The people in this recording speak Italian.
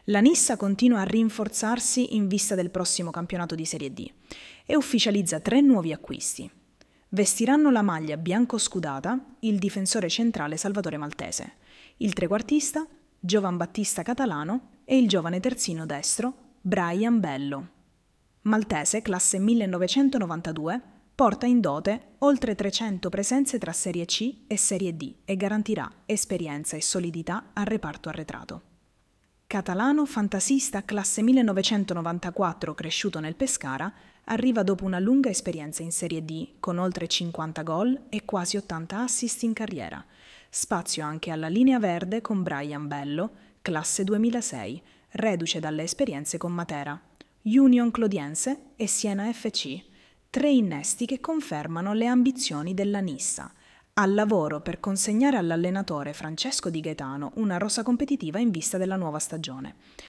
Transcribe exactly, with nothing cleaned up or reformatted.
La Nissa continua a rinforzarsi in vista del prossimo campionato di Serie D e ufficializza tre nuovi acquisti. Vestiranno la maglia bianco-scudata il difensore centrale Salvatore Maltese, il trequartista Giovan Battista Catalano e il giovane terzino destro Brian Bello. Maltese, classe millenovecentonovantadue, porta in dote oltre trecento presenze tra Serie C e Serie D e garantirà esperienza e solidità al reparto arretrato. Catalano, fantasista, classe millenovecentonovantaquattro, cresciuto nel Pescara, arriva dopo una lunga esperienza in Serie D, con oltre cinquanta gol e quasi ottanta assist in carriera. Spazio anche alla linea verde con Brian Bello, classe duemilasei, reduce dalle esperienze con Matera, Union Clodiense e Siena F C, tre innesti che confermano le ambizioni della Nissa, al lavoro per consegnare all'allenatore Francesco Di Gaetano una rosa competitiva in vista della nuova stagione.